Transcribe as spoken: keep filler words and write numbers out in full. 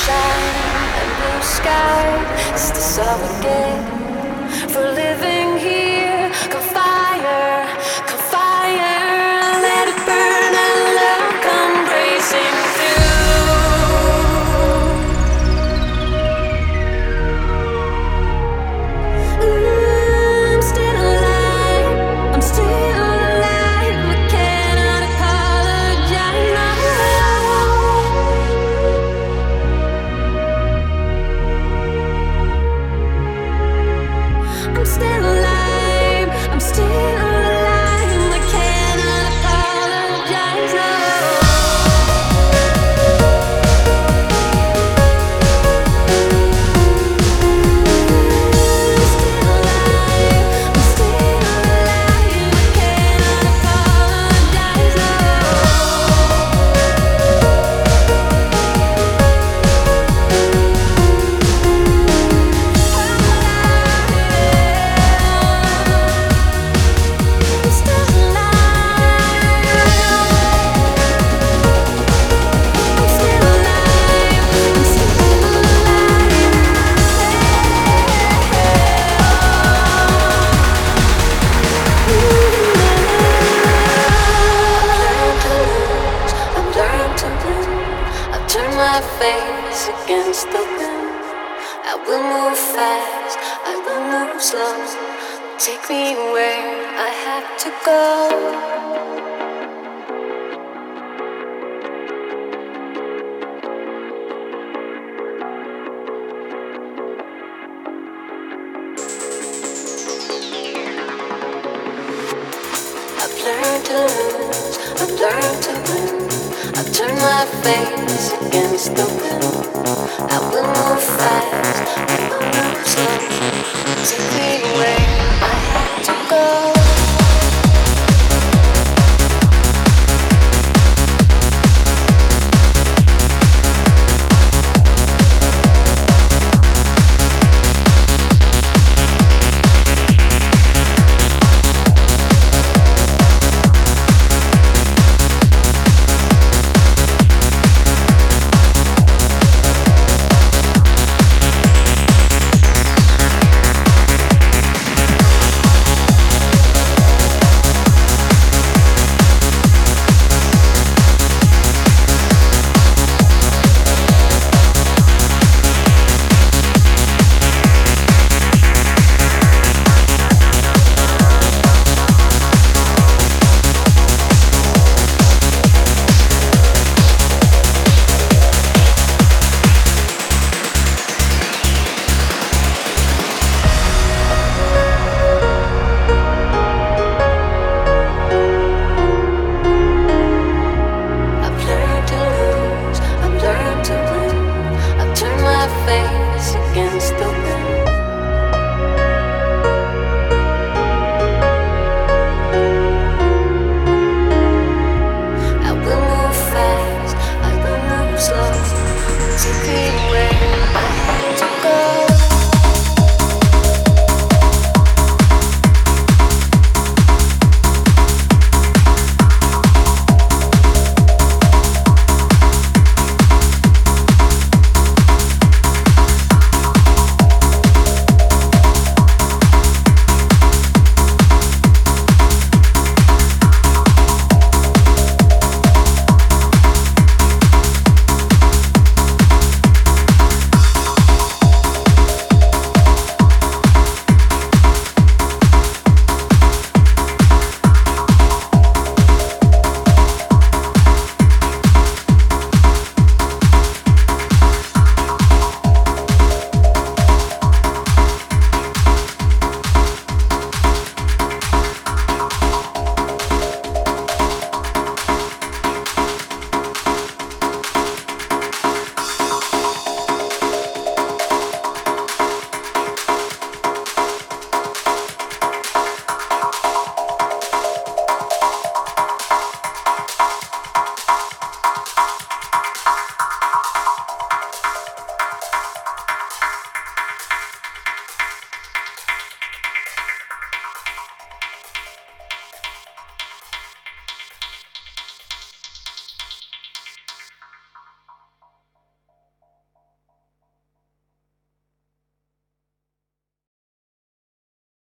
sunshine and blue sky. Is this all we get for living here? Come fire, come fire, let it burn and love come racing through. Ooh, I'm still alive, I'm still alive. We cannot apologize now. I'm still alive, I'm still alive. I cannot apologize, no. I'm still alive, I'm still alive. I cannot apologize, no. I'm still alive. I'm still alive. I'm still alive. I've learned to win. I've turned my face against the wind. I will move fast, I will move slow. Take me where I have to go. I've learned to lose, I've learned to win. I've turned my face against the wind. I will move fast, I will move slow. Take me where